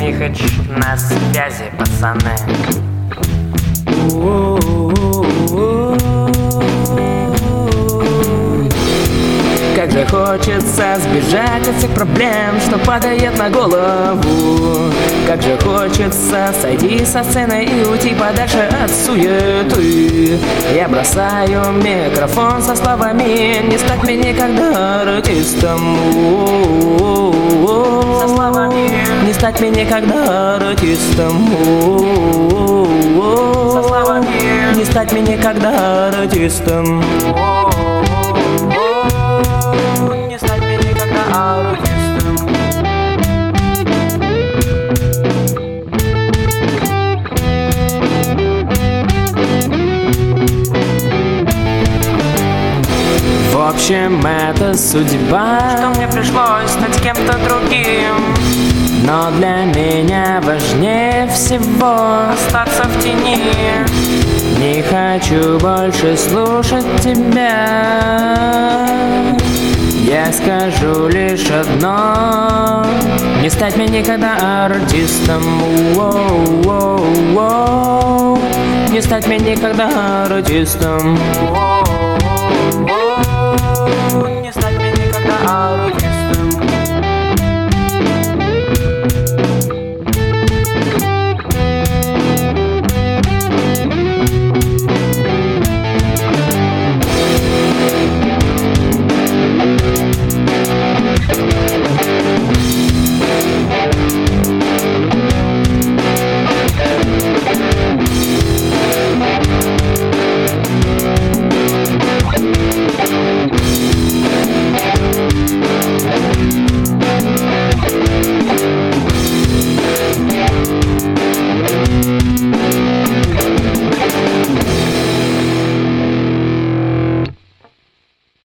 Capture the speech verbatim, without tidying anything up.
Нихач на связи, пацаны. Как же хочется сбежать от всех проблем, что падает на голову. Как же хочется сойти со сцены и уйти подальше от суеты. Я бросаю микрофон со словами: не стать мне никогда артистом. Со словами: не стать мне никогда артистом. Со словами: не стать мне никогда артистом. Не стать мне никогда артистом. В общем, это судьба, что мне пришлось стать кем-то другим. Но для меня важнее всего остаться в тени. Не хочу больше слушать тебя. Я скажу лишь одно: не стать мне никогда артистом. Воу-воу-воу. Не стать мне никогда артистом.